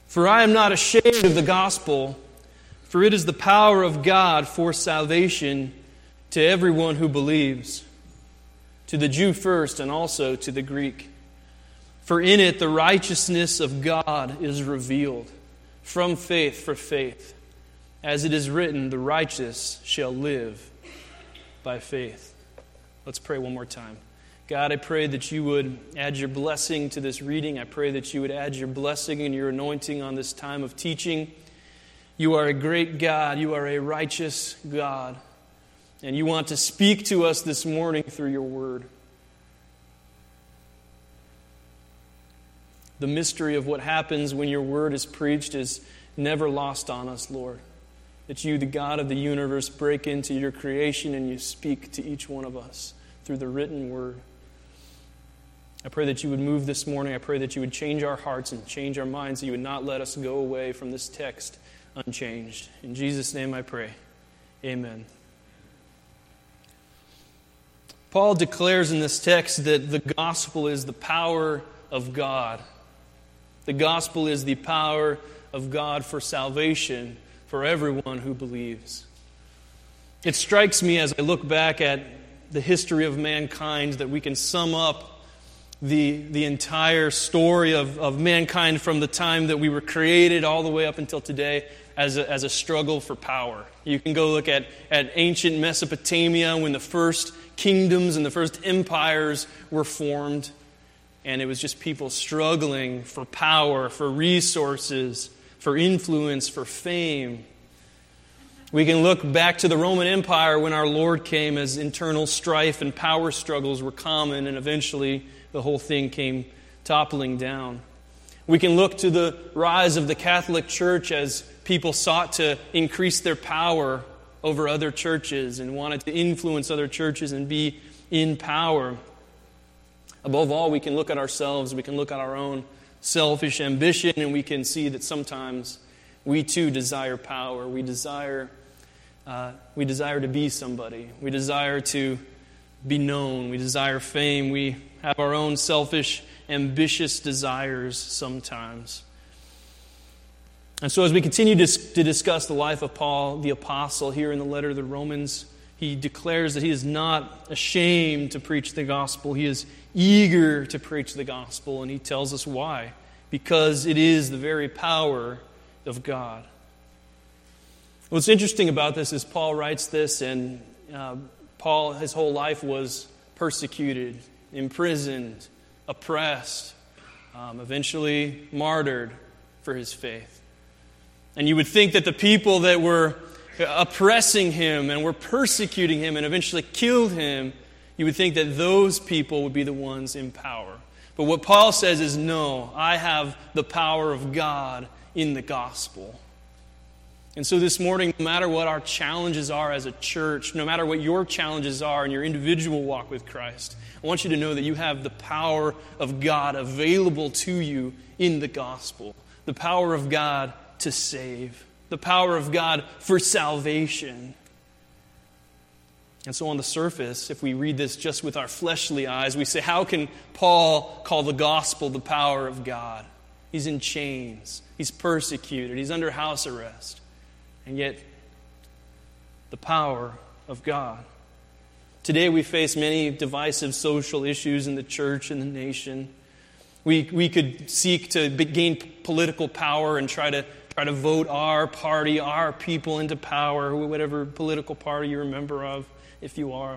For I am not ashamed of the gospel, for it is the power of God for salvation to everyone who believes, to the Jew first and also to the Greek. For in it the righteousness of God is revealed, from faith for faith. As it is written, the righteous shall live by faith. Let's pray one more time. God, I pray that you would add your blessing to this reading. I pray that you would add your blessing and your anointing on this time of teaching. You are a great God. You are a righteous God. And you want to speak to us this morning through your word. The mystery of what happens when your word is preached is never lost on us, Lord. That you, the God of the universe, break into your creation and you speak to each one of us through the written word. I pray that you would move this morning. I pray that you would change our hearts and change our minds, that you would not let us go away from this text unchanged. In Jesus' name I pray. Amen. Paul declares in this text that the gospel is the power of God. The gospel is the power of God for salvation for everyone who believes. It strikes me as I look back at the history of mankind that we can sum up the entire story of mankind from the time that we were created all the way up until today as a struggle for power. You can go look at ancient Mesopotamia when the first kingdoms and the first empires were formed, and it was just people struggling for power, for resources, for influence, for fame. We can look back to the Roman Empire when our Lord came, as internal strife and power struggles were common, and eventually the whole thing came toppling down. We can look to the rise of the Catholic Church as people sought to increase their power over other churches and wanted to influence other churches and be in power. Above all, we can look at ourselves, we can look at our own selfish ambition, and we can see that sometimes we too desire power. We desire to be somebody. We desire to be known. We desire fame. We have our own selfish, ambitious desires sometimes. And so as we continue to discuss the life of Paul, the apostle, here in the letter to the Romans, he declares that he is not ashamed to preach the gospel. He is eager to preach the gospel, and he tells us why. Because it is the very power of God. What's interesting about this is Paul writes this, and Paul, his whole life was persecuted, imprisoned, oppressed, eventually martyred for his faith. And you would think that the people that were oppressing him and were persecuting him and eventually killed him, you would think that those people would be the ones in power. But what Paul says is, no, I have the power of God in the gospel. And so this morning, no matter what our challenges are as a church, no matter what your challenges are in your individual walk with Christ, I want you to know that you have the power of God available to you in the gospel. The power of God to save. The power of God for salvation. And so on the surface, if we read this just with our fleshly eyes, we say, how can Paul call the gospel the power of God? He's in chains. He's persecuted. He's under house arrest. And yet, the power of God. Today we face many divisive social issues in the church and the nation. We could seek to gain political power and try to vote our party, our people into power, whatever political party you're a member of, if you are.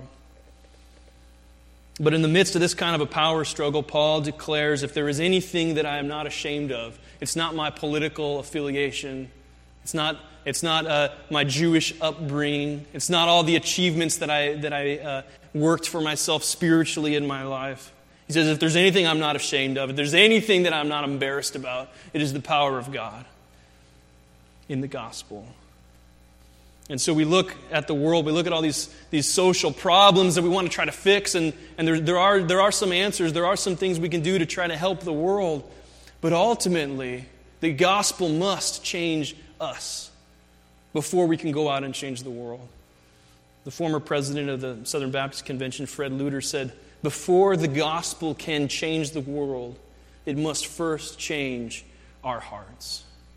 But in the midst of this kind of a power struggle, Paul declares, if there is anything that I am not ashamed of, it's not my political affiliation. It's not my Jewish upbringing. It's not all the achievements that I worked for myself spiritually in my life. He says, if there's anything I'm not ashamed of, if there's anything that I'm not embarrassed about, it is the power of God in the gospel. And so we look at the world, we look at all these social problems that we want to try to fix, and there are some answers, there are some things we can do to try to help the world. But ultimately, the gospel must change us before we can go out and change the world. The former president of the Southern Baptist Convention, Fred Luter, said, before the gospel can change the world, it must first change our hearts.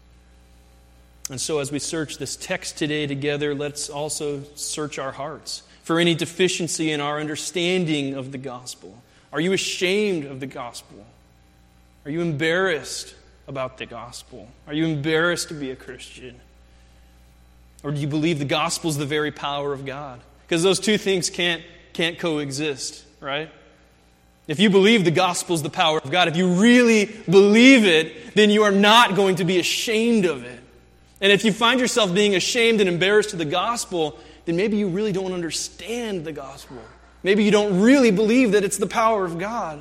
And so as we search this text today together, let's also search our hearts for any deficiency in our understanding of the gospel. Are you ashamed of the gospel? Are you embarrassed about the gospel? Are you embarrassed to be a Christian? Or do you believe the gospel is the very power of God? Because those two things can't coexist, right? If you believe the gospel is the power of God, if you really believe it, then you are not going to be ashamed of it. And if you find yourself being ashamed and embarrassed of the gospel, then maybe you really don't understand the gospel. Maybe you don't really believe that it's the power of God.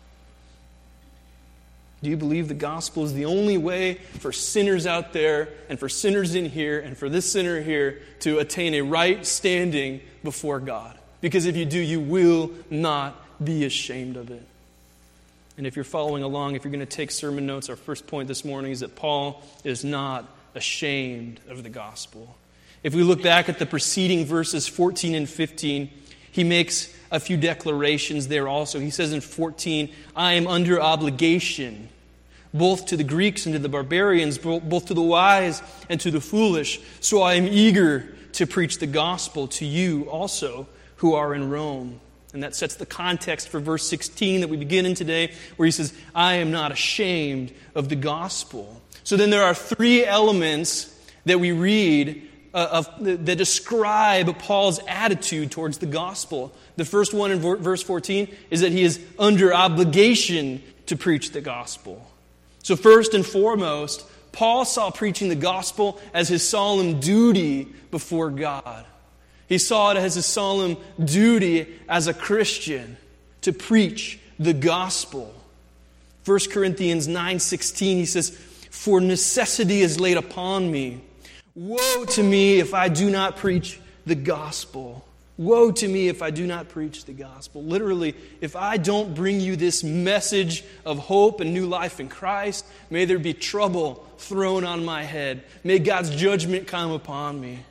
Do you believe the gospel is the only way for sinners out there and for sinners in here and for this sinner here to attain a right standing before God? Because if you do, you will not be ashamed of it. And if you're following along, if you're going to take sermon notes, our first point this morning is that Paul is not ashamed of the gospel. If we look back at the preceding verses 14 and 15, he makes a few declarations there also. He says in 14, I am under obligation, both to the Greeks and to the barbarians, both to the wise and to the foolish. So I am eager to preach the gospel to you also who are in Rome. And that sets the context for verse 16 that we begin in today, where he says, I am not ashamed of the gospel. So then there are three elements that we read that describe Paul's attitude towards the gospel. The first one in verse 14 is that he is under obligation to preach the gospel. So first and foremost, Paul saw preaching the gospel as his solemn duty before God. He saw it as a solemn duty as a Christian to preach the gospel. 1 Corinthians 9:16, he says, for necessity is laid upon me. Woe to me if I do not preach the gospel. Woe to me if I do not preach the gospel. Literally, if I don't bring you this message of hope and new life in Christ, may there be trouble thrown on my head. May God's judgment come upon me.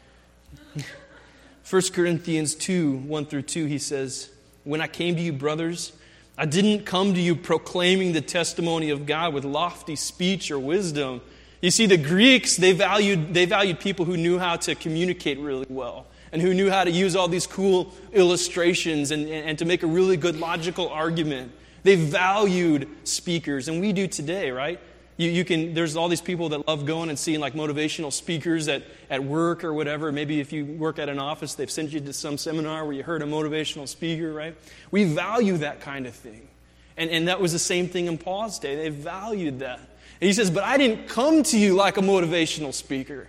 1 Corinthians 2, 1 through 2, he says, when I came to you, brothers, I didn't come to you proclaiming the testimony of God with lofty speech or wisdom. You see, the Greeks, they valued people who knew how to communicate really well and who knew how to use all these cool illustrations and to make a really good logical argument. They valued speakers, and we do today, right? There's all these people that love going and seeing like motivational speakers at work or whatever. Maybe if you work at an office, they've sent you to some seminar where you heard a motivational speaker, right? We value that kind of thing. And that was the same thing in Paul's day. They valued that. And he says, but I didn't come to you like a motivational speaker.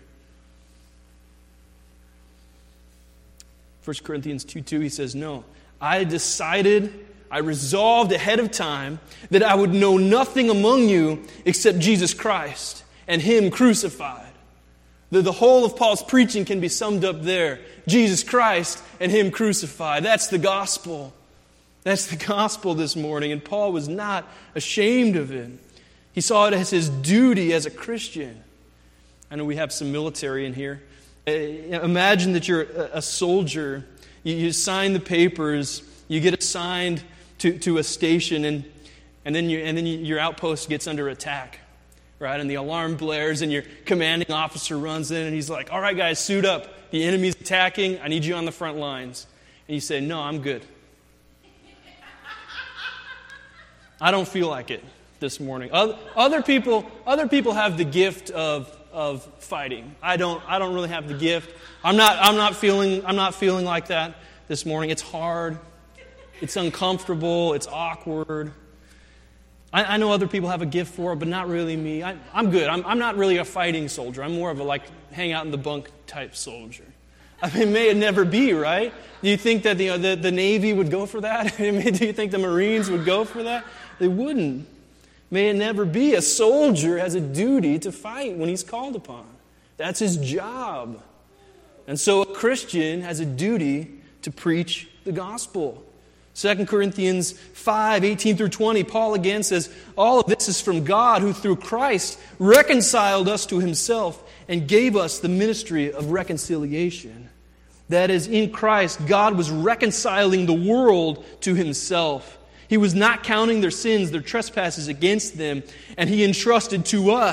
1 Corinthians 2:2, he says, no, I resolved ahead of time that I would know nothing among you except Jesus Christ and Him crucified. The whole of Paul's preaching can be summed up there. Jesus Christ and Him crucified. That's the gospel. That's the gospel this morning. And Paul was not ashamed of it. He saw it as his duty as a Christian. I know we have some military in here. Imagine that you're a soldier. You sign the papers. You get assigned to a station, and then your outpost gets under attack, right? And the alarm blares, and your commanding officer runs in, and he's like, all right, guys, suit up. The enemy's attacking. I need you on the front lines. And you say, no, I'm good. I don't feel like it this morning. Other people have the gift of fighting. I don't really have the gift. I'm not feeling like that this morning. It's hard. It's uncomfortable. It's awkward. I know other people have a gift for it, but not really me. I'm good. I'm not really a fighting soldier. I'm more of a hang out in the bunk type soldier. I mean, may it never be, right? Do you think that the Navy would go for that? Do you think the Marines would go for that? They wouldn't. May it never be. A soldier has a duty to fight when he's called upon. That's his job. And so a Christian has a duty to preach the gospel. 2 Corinthians 5, 18 through 20, Paul again says, all of this is from God who through Christ reconciled us to Himself and gave us the ministry of reconciliation. That is, in Christ, God was reconciling the world to Himself. He was not counting their sins, their trespasses against them, and He entrusted to us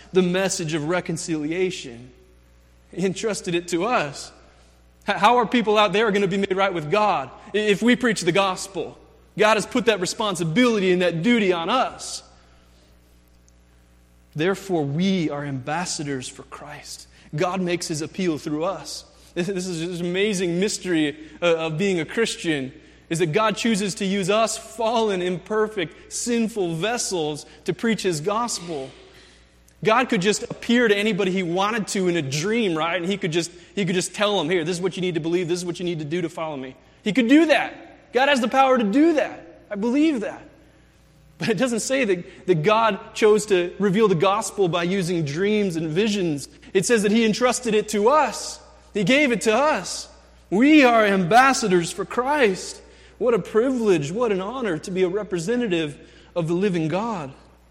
the message of reconciliation. He entrusted it to us. How are people out there going to be made right with God if we preach the gospel? God has put that responsibility and that duty on us. Therefore, we are ambassadors for Christ. God makes His appeal through us. This is this amazing mystery of being a Christian, is that God chooses to use us, fallen, imperfect, sinful vessels, to preach His gospel. God could just appear to anybody He wanted to in a dream, right? And He could just tell them, here, this is what you need to believe, this is what you need to do to follow me. He could do that. God has the power to do that. I believe that. But it doesn't say that God chose to reveal the gospel by using dreams and visions. It says that He entrusted it to us. He gave it to us. We are ambassadors for Christ. What a privilege, what an honor to be a representative of the living God.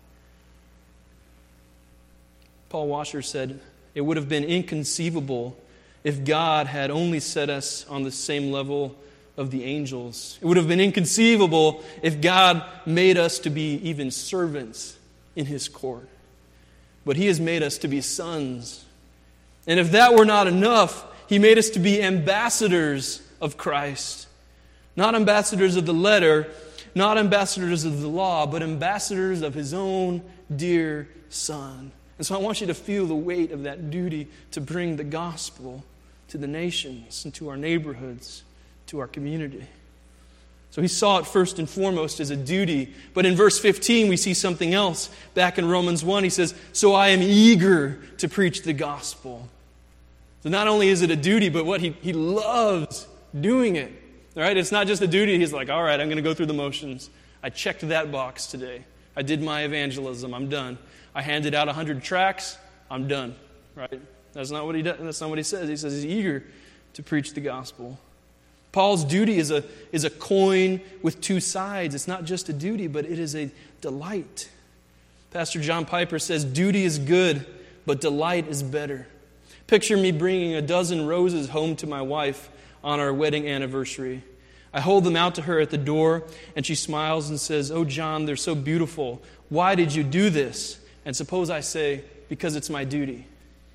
Paul Washer said, it would have been inconceivable if God had only set us on the same level of the angels. It would have been inconceivable if God made us to be even servants in His court. But He has made us to be sons. And if that were not enough, He made us to be ambassadors of Christ. Not ambassadors of the letter, not ambassadors of the law, but ambassadors of His own dear Son. And so I want you to feel the weight of that duty to bring the gospel to the nations and to our neighborhoods, to our community. So He saw it first and foremost as a duty. But in verse 15 we see something else. Back in Romans 1 he says, so I am eager to preach the gospel. So not only is it a duty, but what he loves doing it. All right? It's not just a duty. He's like, all right, I'm going to go through the motions. I checked that box today. I did my evangelism. I'm done. I handed out 100 tracts. I'm done. Right? That's not what he does. That's not what he says. He says he's eager to preach the gospel. Paul's duty is a coin with two sides. It's not just a duty, but it is a delight. Pastor John Piper says, duty is good, but delight is better. Picture me bringing a dozen roses home to my wife on our wedding anniversary. I hold them out to her at the door, and she smiles and says, oh, John, they're so beautiful. Why did you do this? And suppose I say, because it's my duty.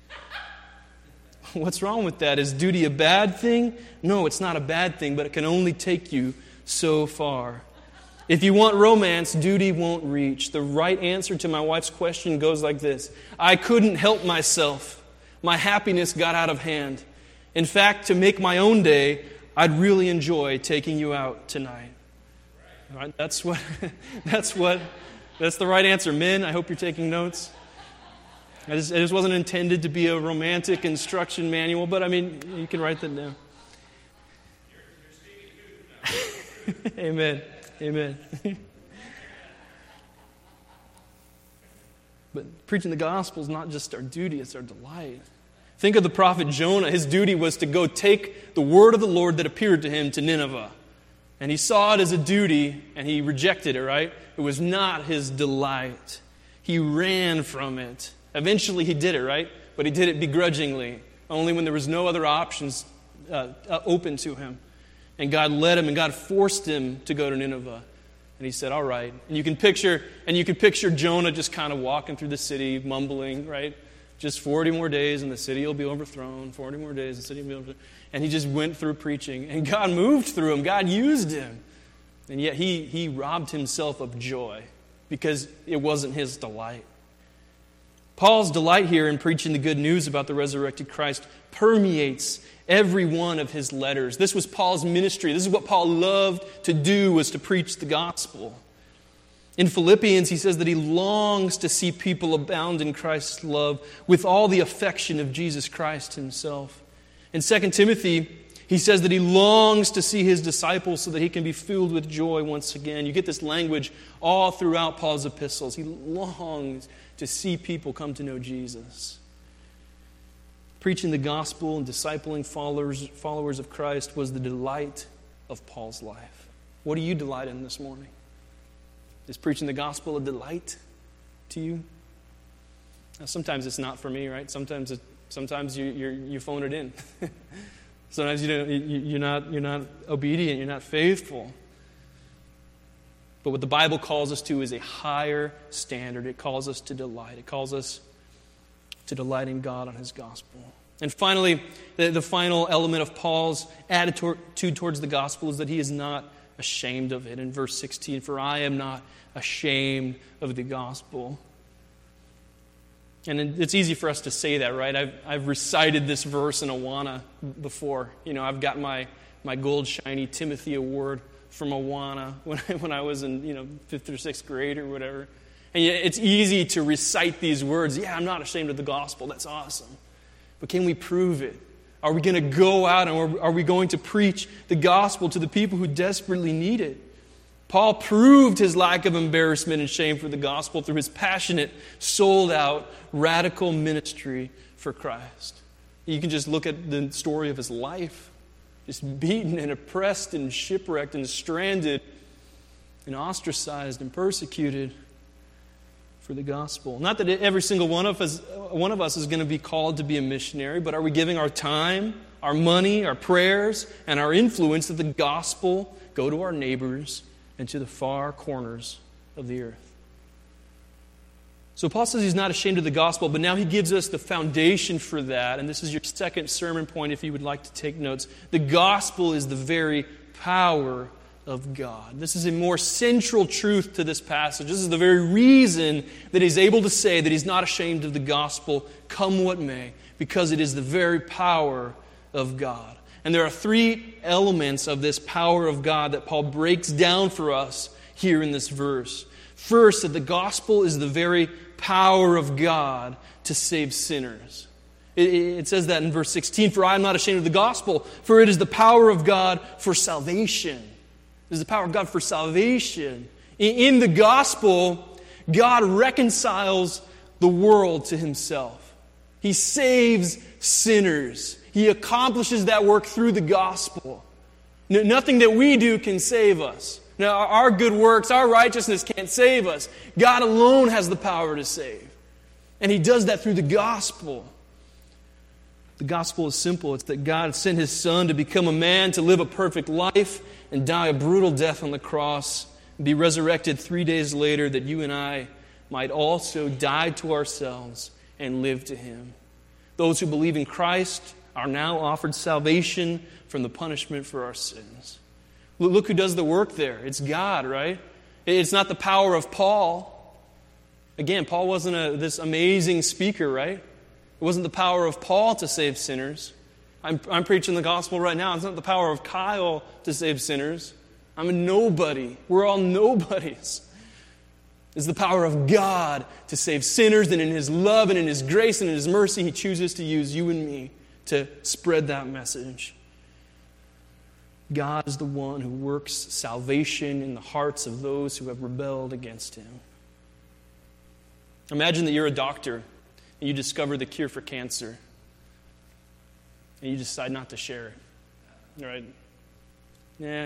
What's wrong with that? Is duty a bad thing? No, it's not a bad thing, but it can only take you so far. If you want romance, duty won't reach. The right answer to my wife's question goes like this. I couldn't help myself. My happiness got out of hand. In fact, to make my own day, I'd really enjoy taking you out tonight. All right, that's the right answer. Men, I hope you're taking notes. It just wasn't intended to be a romantic instruction manual, but I mean, you can write that down. Amen. Amen. But preaching the gospel is not just our duty, it's our delight. Think of the prophet Jonah. His duty was to go take the word of the Lord that appeared to him to Nineveh. And he saw it as a duty, and he rejected it, right? It was not his delight. He ran from it. Eventually he did it, right? But he did it begrudgingly, only when there was no other options open to him. And God led him, and God forced him to go to Nineveh. And he said, all right. And you can picture Jonah just kind of walking through the city, mumbling, right? Just 40 more days and the city will be overthrown. 40 more days and the city will be overthrown. And he just went through preaching. And God moved through him. God used him. And yet he robbed himself of joy because it wasn't his delight. Paul's delight here in preaching the good news about the resurrected Christ permeates every one of his letters. This was Paul's ministry. This is what Paul loved to do, was to preach the gospel. In Philippians, he says that he longs to see people abound in Christ's love with all the affection of Jesus Christ himself. In 2 Timothy, he says that he longs to see his disciples so that he can be filled with joy once again. You get this language all throughout Paul's epistles. He longs to see people come to know Jesus. Preaching the gospel and discipling followers of Christ was the delight of Paul's life. What do you delight in this morning? Is preaching the gospel a delight to you? Now, sometimes it's not for me, right? Sometimes you phone it in. Sometimes you're not obedient, you're not faithful. But what the Bible calls us to is a higher standard. It calls us to delight. It calls us to delight in God on his gospel. And finally, the final element of Paul's attitude towards the gospel is that he is not ashamed of it. In verse 16, "For I am not ashamed of the gospel." And it's easy for us to say that, right? I've recited this verse in Awana before. You know, I've got my gold shiny Timothy Award from Awana when I was in 5th or 6th grade or whatever. And it's easy to recite these words. Yeah, I'm not ashamed of the gospel. That's awesome. But can we prove it? Are we going to go out and are we going to preach the gospel to the people who desperately need it? Paul proved his lack of embarrassment and shame for the gospel through his passionate, sold-out, radical ministry for Christ. You can just look at the story of his life. Just beaten and oppressed and shipwrecked and stranded and ostracized and persecuted for the gospel. Not that every single one of us is going to be called to be a missionary, but are we giving our time, our money, our prayers, and our influence that the gospel go to our neighbors and to the far corners of the earth? So Paul says he's not ashamed of the gospel, but now he gives us the foundation for that, and this is your second sermon point if you would like to take notes. The gospel is the very power of God. This is a more central truth to this passage. This is the very reason that he's able to say that he's not ashamed of the gospel, come what may, because it is the very power of God. And there are three elements of this power of God that Paul breaks down for us here in this verse. First, that the gospel is the very power of God to save sinners. It says that in verse 16, "For I am not ashamed of the gospel, for it is the power of God for salvation." It is the power of God for salvation. In the gospel, God reconciles the world to himself. He saves sinners. He accomplishes that work through the gospel. Nothing that we do can save us. Now, our good works, our righteousness can't save us. God alone has the power to save. And he does that through the gospel. The gospel is simple. It's that God sent his Son to become a man, to live a perfect life, and die a brutal death on the cross, and be resurrected 3 days later that you and I might also die to ourselves and live to him. Those who believe in Christ are now offered salvation from the punishment for our sins. Look who does the work there. It's God, right? It's not the power of Paul. Again, Paul wasn't this amazing speaker, right? It wasn't the power of Paul to save sinners. I'm preaching the gospel right now. It's not the power of Kyle to save sinners. I'm a nobody. We're all nobodies. It's the power of God to save sinners, and in his love and in his grace and in his mercy, he chooses to use you and me to spread that message. God is the one who works salvation in the hearts of those who have rebelled against him. Imagine that you're a doctor and you discover the cure for cancer and you decide not to share it. Right? Yeah.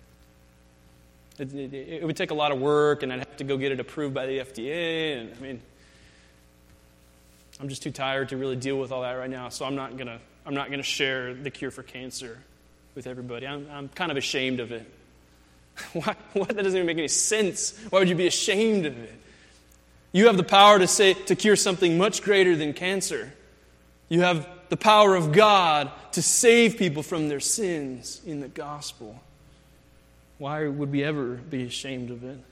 It would take a lot of work, and I'd have to go get it approved by the FDA. And I'm just too tired to really deal with all that right now. So I'm not gonna share the cure for cancer with everybody. I'm kind of ashamed of it. Why? That doesn't even make any sense. Why would you be ashamed of it? You have the power to cure something much greater than cancer. You have the power of God to save people from their sins in the gospel. Why would we ever be ashamed of it?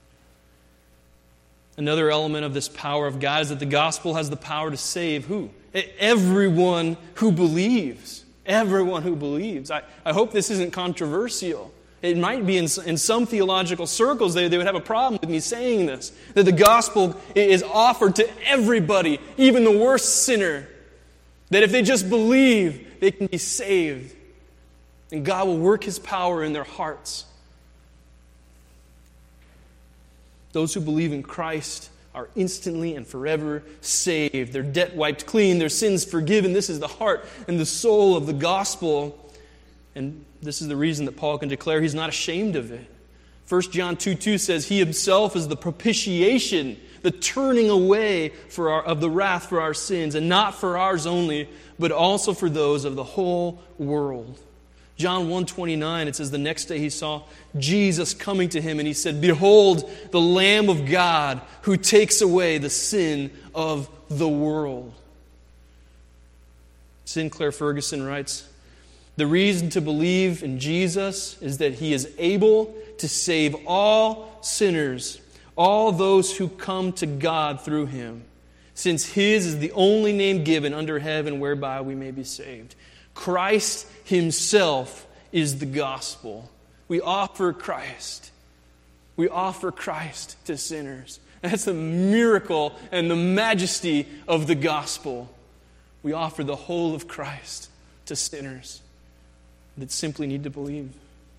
Another element of this power of God is that the gospel has the power to save who? Everyone who believes. Everyone who believes. I hope this isn't controversial. It might be in some theological circles, they would have a problem with me saying this. That the gospel is offered to everybody, even the worst sinner. That if they just believe, they can be saved. And God will work his power in their hearts. Those who believe in Christ are instantly and forever saved. Their debt wiped clean, their sins forgiven. This is the heart and the soul of the gospel. And this is the reason that Paul can declare he's not ashamed of it. 1 John 2:2 says, he himself is the propitiation, the turning away of the wrath for our sins, and not for ours only, but also for those of the whole world. John 1:29, it says, the next day he saw Jesus coming to him, and he said, behold, the Lamb of God who takes away the sin of the world. Sinclair Ferguson writes, "The reason to believe in Jesus is that He is able to save all sinners, all those who come to God through Him, since His is the only name given under heaven whereby we may be saved." Christ Himself is the gospel. We offer Christ. We offer Christ to sinners. That's the miracle and the majesty of the gospel. We offer the whole of Christ to sinners that simply need to believe.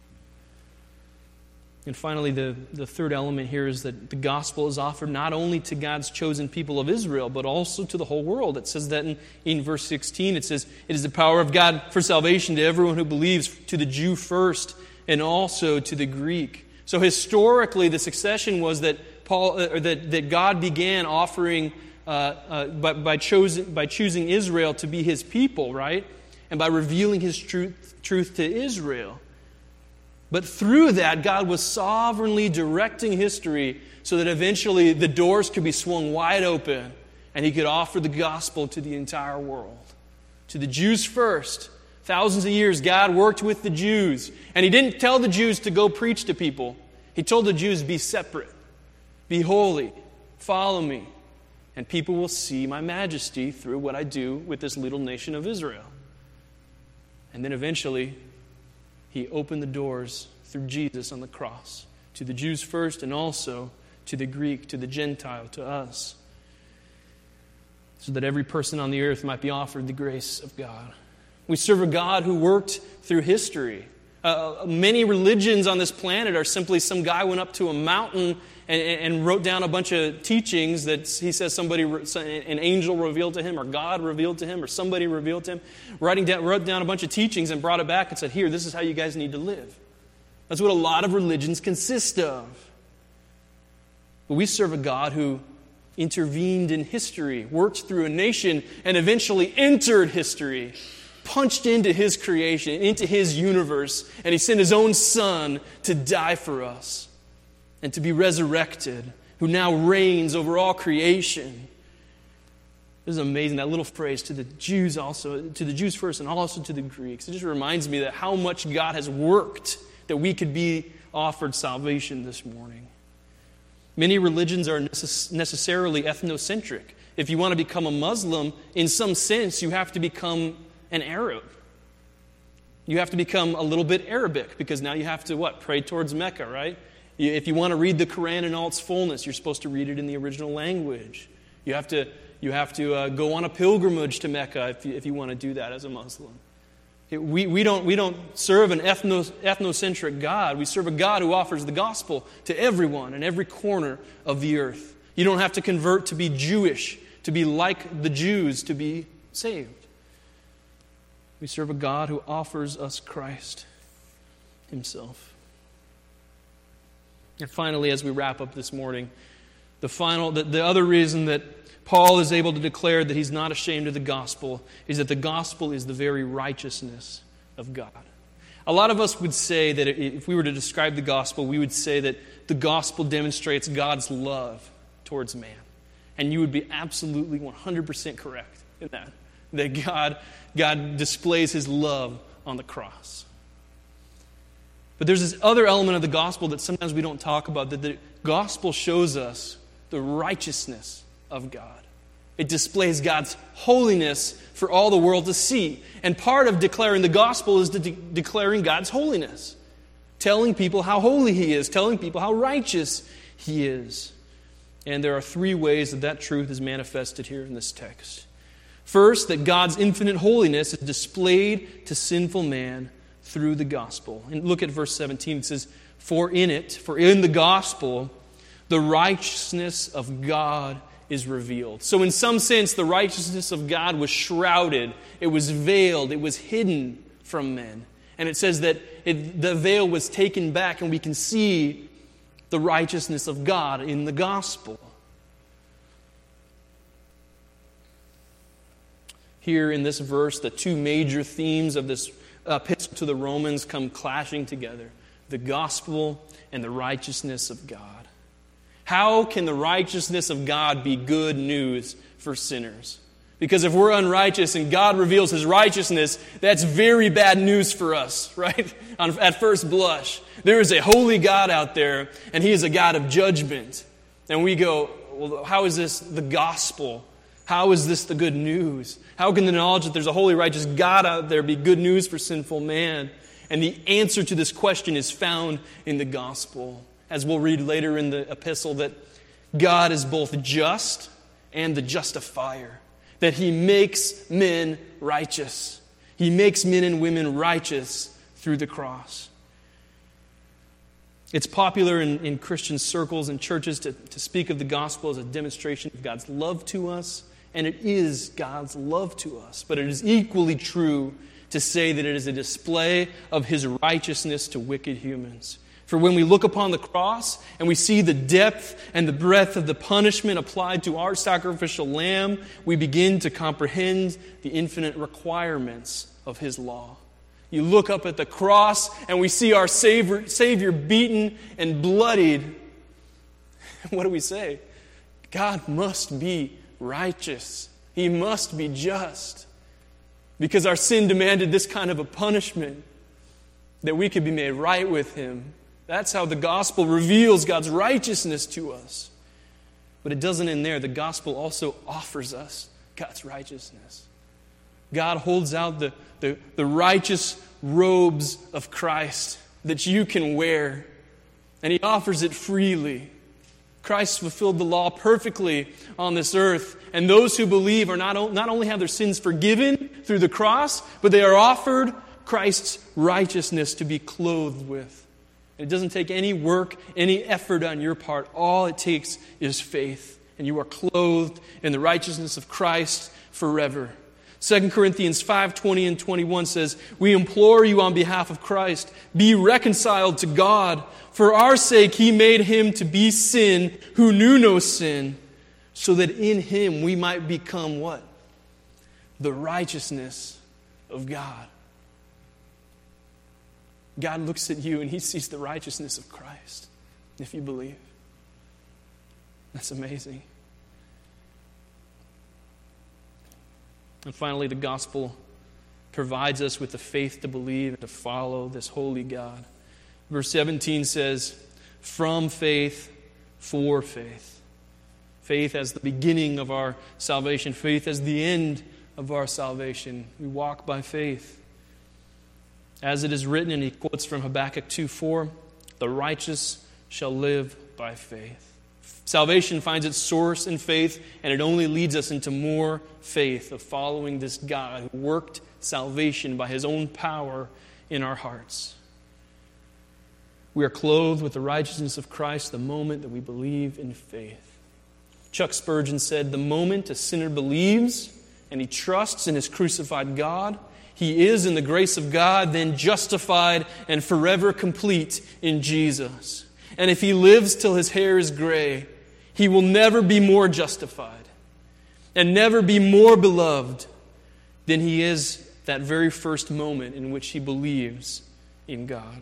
And finally, the third element here is that the gospel is offered not only to God's chosen people of Israel, but also to the whole world. It says that in verse 16, it says, "It is the power of God for salvation to everyone who believes, to the Jew first, and also to the Greek." So historically, the succession was that that God began offering by choosing Israel to be His people, right? And by revealing His truth to Israel. But through that, God was sovereignly directing history so that eventually the doors could be swung wide open and He could offer the gospel to the entire world. To the Jews first. Thousands of years, God worked with the Jews. And He didn't tell the Jews to go preach to people. He told the Jews, be separate. Be holy. Follow me. And people will see my majesty through what I do with this little nation of Israel. And then eventually, He opened the doors through Jesus on the cross. To the Jews first and also to the Greek, to the Gentile, to us. So that every person on the earth might be offered the grace of God. We serve a God who worked through history. Many religions on this planet are simply some guy went up to a mountain and wrote down a bunch of teachings that he says an angel revealed to him, or God revealed to him, or somebody revealed to him. Wrote down a bunch of teachings and brought it back and said, "Here, this is how you guys need to live." That's what a lot of religions consist of. But we serve a God who intervened in history, worked through a nation, and eventually entered history, punched into His creation, into His universe, and He sent His own Son to die for us and to be resurrected, who now reigns over all creation. This is amazing, that little phrase, to the Jews first and also to the Greeks. It just reminds me that how much God has worked that we could be offered salvation this morning. Many religions are necessarily ethnocentric. If you want to become a Muslim, in some sense, you have to become an Arab. You have to become a little bit Arabic, because now you have to, pray towards Mecca, right? If you want to read the Quran in all its fullness, you're supposed to read it in the original language. You have to go on a pilgrimage to Mecca if you want to do that as a Muslim. We don't serve an ethnocentric God. We serve a God who offers the gospel to everyone in every corner of the earth. You don't have to convert to be Jewish, to be like the Jews, to be saved. We serve a God who offers us Christ Himself. And finally, as we wrap up this morning, the other reason that Paul is able to declare that he's not ashamed of the gospel is that the gospel is the very righteousness of God. A lot of us would say that if we were to describe the gospel, we would say that the gospel demonstrates God's love towards man. And you would be absolutely 100% correct in that. That God displays His love on the cross. But there's this other element of the gospel that sometimes we don't talk about, that the gospel shows us the righteousness of God. It displays God's holiness for all the world to see. And part of declaring the gospel is declaring God's holiness. Telling people how holy He is. Telling people how righteous He is. And there are three ways that truth is manifested here in this text. First, that God's infinite holiness is displayed to sinful man through the gospel. And look at verse 17. It says, for in the gospel, the righteousness of God is revealed. So in some sense, the righteousness of God was shrouded. It was veiled. It was hidden from men. And it says that the veil was taken back, and we can see the righteousness of God in the gospel. Here in this verse, the two major themes of this epistle to the Romans come clashing together. The gospel and the righteousness of God. How can the righteousness of God be good news for sinners? Because if we're unrighteous and God reveals His righteousness, that's very bad news for us, right? At first blush. There is a holy God out there, and He is a God of judgment. And we go, well, how is this the gospel? How is this the good news? How can the knowledge that there's a holy, righteous God out there be good news for sinful man? And the answer to this question is found in the gospel. As we'll read later in the epistle, that God is both just and the justifier. That He makes men righteous. He makes men and women righteous through the cross. It's popular in Christian circles and churches to speak of the gospel as a demonstration of God's love to us. And it is God's love to us. But it is equally true to say that it is a display of His righteousness to wicked humans. For when we look upon the cross and we see the depth and the breadth of the punishment applied to our sacrificial lamb, we begin to comprehend the infinite requirements of His law. You look up at the cross and we see our Savior beaten and bloodied. What do we say? God must be righteous. He must be just. Because our sin demanded this kind of a punishment, that we could be made right with Him. That's how the gospel reveals God's righteousness to us. But it doesn't end there. The gospel also offers us God's righteousness. God holds out the righteous robes of Christ that you can wear, and He offers it freely. Christ fulfilled the law perfectly on this earth, and those who believe are not only have their sins forgiven through the cross, but they are offered Christ's righteousness to be clothed with. It doesn't take any work, any effort on your part. All it takes is faith, and you are clothed in the righteousness of Christ forever. 2 Corinthians 5:20 and 21 says, "We implore you on behalf of Christ, be reconciled to God. For our sake He made Him to be sin who knew no sin, so that in Him we might become" what? The righteousness of God. God looks at you and He sees the righteousness of Christ, if you believe. That's amazing. And finally, the gospel provides us with the faith to believe and to follow this holy God. Verse 17 says, "From faith, for faith." Faith as the beginning of our salvation. Faith as the end of our salvation. We walk by faith. As it is written, and he quotes from Habakkuk 2:4, "The righteous shall live by faith." Salvation finds its source in faith, and it only leads us into more faith of following this God who worked salvation by His own power in our hearts. We are clothed with the righteousness of Christ the moment that we believe in faith. Chuck Spurgeon said, "The moment a sinner believes and he trusts in his crucified God, he is, in the grace of God, then justified and forever complete in Jesus. And if he lives till his hair is gray, he will never be more justified and never be more beloved than he is that very first moment in which he believes in God."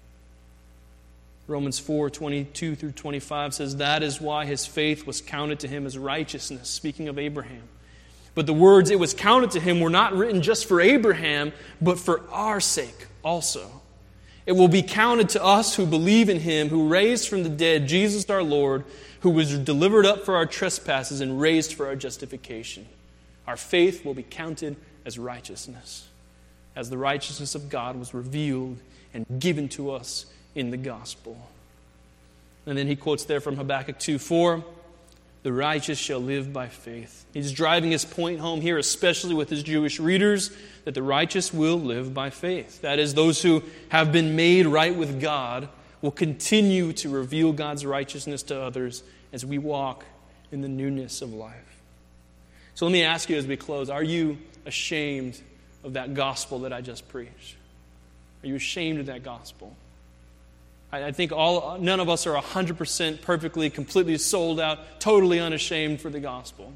Romans 4:22 through 25 says, "That is why his faith was counted to him as righteousness," speaking of Abraham. But the words "it was counted to him" were not written just for Abraham, but for our sake also. It will be counted to us who believe in Him, who raised from the dead Jesus our Lord, who was delivered up for our trespasses and raised for our justification. Our faith will be counted as righteousness, as the righteousness of God was revealed and given to us in the gospel. And then he quotes there from Habakkuk 2:4, "The righteous shall live by faith." He's driving his point home here, especially with his Jewish readers, that the righteous will live by faith. That is, those who have been made right with God will continue to reveal God's righteousness to others as we walk in the newness of life. So let me ask you as we close, are you ashamed of that gospel that I just preached? Are you ashamed of that gospel? I think none of us are 100% perfectly, completely sold out, totally unashamed for the gospel.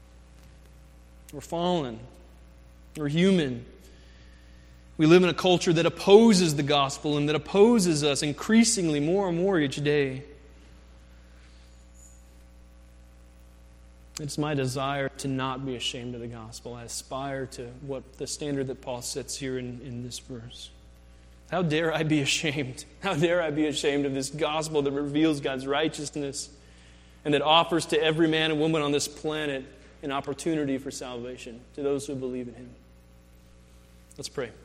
We're fallen. We're human. We live in a culture that opposes the gospel and that opposes us increasingly more and more each day. It's my desire to not be ashamed of the gospel. I aspire to what the standard that Paul sets here in this verse. How dare I be ashamed? How dare I be ashamed of this gospel that reveals God's righteousness and that offers to every man and woman on this planet an opportunity for salvation, to those who believe in Him. Let's pray.